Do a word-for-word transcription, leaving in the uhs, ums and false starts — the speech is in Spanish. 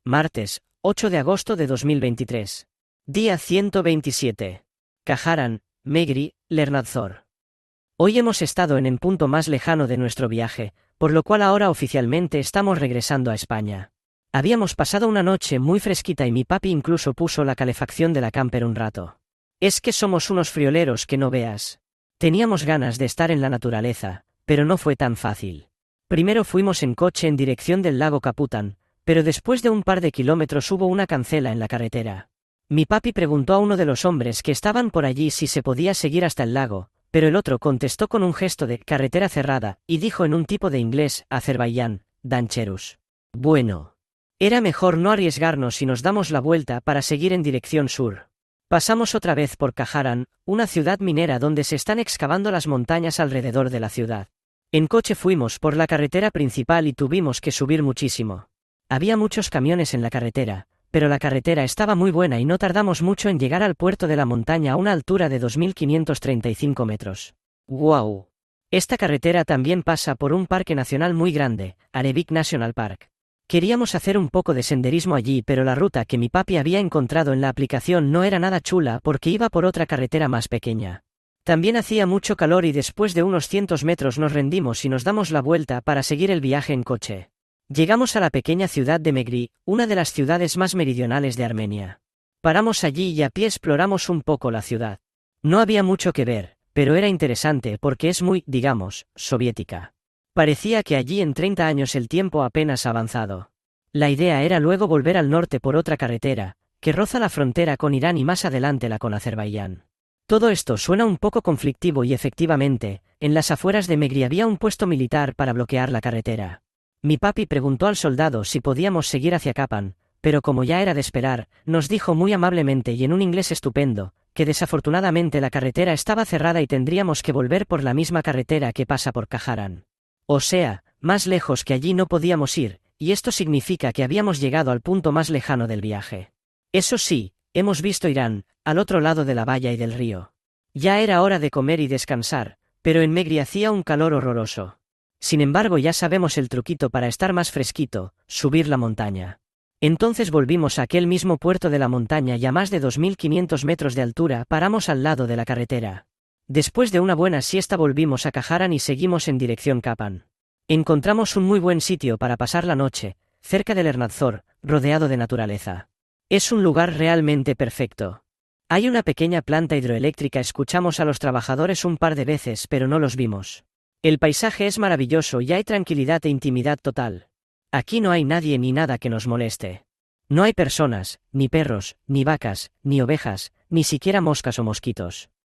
Martes, ocho de agosto de dos mil veintitrés. Día ciento veintisiete. Cajaran, Megri, Lernadzor. Hoy hemos estado en el punto más lejano de nuestro viaje, por lo cual ahora oficialmente estamos regresando a España. Habíamos pasado una noche muy fresquita y mi papi incluso puso la calefacción de la camper un rato. Es que somos unos frioleros que no veas. Teníamos ganas de estar en la naturaleza, pero no fue tan fácil. Primero fuimos en coche en dirección del lago Caputan, pero después de un par de kilómetros hubo una cancela en la carretera. Mi papi preguntó a uno de los hombres que estaban por allí si se podía seguir hasta el lago, pero el otro contestó con un gesto de carretera cerrada, y dijo en un tipo de inglés, Azerbaiyán, Dancherus. Bueno. Era mejor no arriesgarnos y nos damos la vuelta para seguir en dirección sur. Pasamos otra vez por Cajaran, una ciudad minera donde se están excavando las montañas alrededor de la ciudad. En coche fuimos por la carretera principal y tuvimos que subir muchísimo. Había muchos camiones en la carretera, pero la carretera estaba muy buena y no tardamos mucho en llegar al puerto de la montaña a una altura de dos mil quinientos treinta y cinco metros. ¡Wow! Esta carretera también pasa por un parque nacional muy grande, Arevic National Park. Queríamos hacer un poco de senderismo allí, pero la ruta que mi papi había encontrado en la aplicación no era nada chula porque iba por otra carretera más pequeña. También hacía mucho calor y después de unos cientos metros nos rendimos y nos damos la vuelta para seguir el viaje en coche. Llegamos a la pequeña ciudad de Megri, una de las ciudades más meridionales de Armenia. Paramos allí y a pie exploramos un poco la ciudad. No había mucho que ver, pero era interesante porque es muy, digamos, soviética. Parecía que allí en treinta años el tiempo apenas ha avanzado. La idea era luego volver al norte por otra carretera, que roza la frontera con Irán y más adelante la con Azerbaiyán. Todo esto suena un poco conflictivo y efectivamente, en las afueras de Megri había un puesto militar para bloquear la carretera. Mi papi preguntó al soldado si podíamos seguir hacia Kapan, pero como ya era de esperar, nos dijo muy amablemente y en un inglés estupendo, que desafortunadamente la carretera estaba cerrada y tendríamos que volver por la misma carretera que pasa por Cajaran. O sea, más lejos que allí no podíamos ir, y esto significa que habíamos llegado al punto más lejano del viaje. Eso sí, hemos visto Irán, al otro lado de la valla y del río. Ya era hora de comer y descansar, pero en Megri hacía un calor horroroso. Sin embargo, ya sabemos el truquito para estar más fresquito, subir la montaña. Entonces volvimos a aquel mismo puerto de la montaña y a más de dos mil quinientos metros de altura paramos al lado de la carretera. Después de una buena siesta volvimos a Cajaran y seguimos en dirección Kapan. Encontramos un muy buen sitio para pasar la noche, cerca del Lernadzor, rodeado de naturaleza. Es un lugar realmente perfecto. Hay una pequeña planta hidroeléctrica, escuchamos a los trabajadores un par de veces pero no los vimos. El paisaje es maravilloso y hay tranquilidad e intimidad total. Aquí no hay nadie ni nada que nos moleste. No hay personas, ni perros, ni vacas, ni ovejas, ni siquiera moscas o mosquitos.